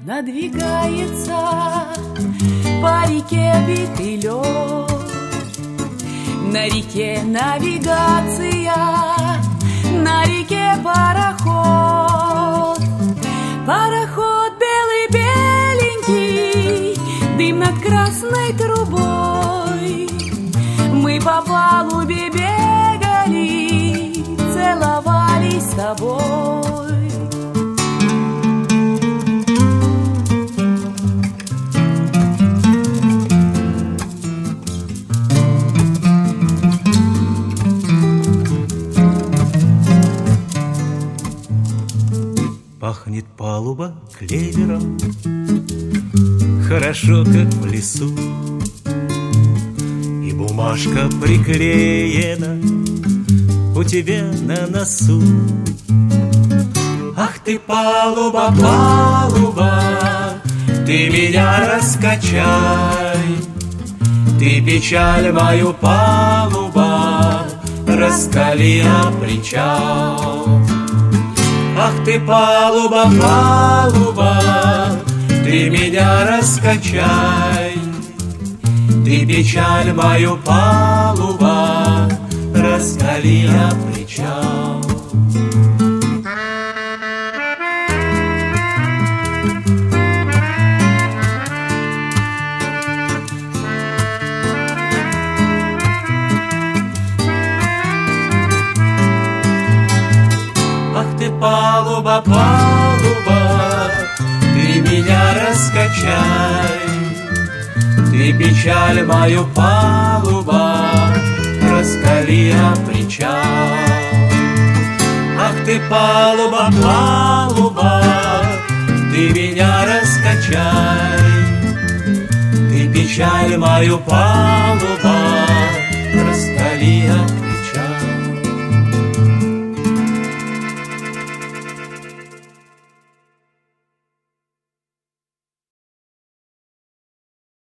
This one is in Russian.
Надвигается по реке битый лед, на реке навигация, на реке пароход. Пароход белый-беленький, дым над красной трубой. Мы по палубе бегали, целовались с тобой. Пахнет палуба клевером, хорошо, как в лесу, и бумажка приклеена у тебя на носу. Ах ты, палуба, палуба, ты меня раскачай, ты печаль мою, палуба, раскали о причал. Ах ты, палуба, палуба, ты меня раскачай, ты печаль мою, палуба, раскали о причал. Ах ты, палуба, палуба, ты меня раскачай, ты печаль мою, палуба, раскали о причал. Ах ты, палуба, палуба, ты меня раскачай, ты печаль мою, палуба, раскали о причал.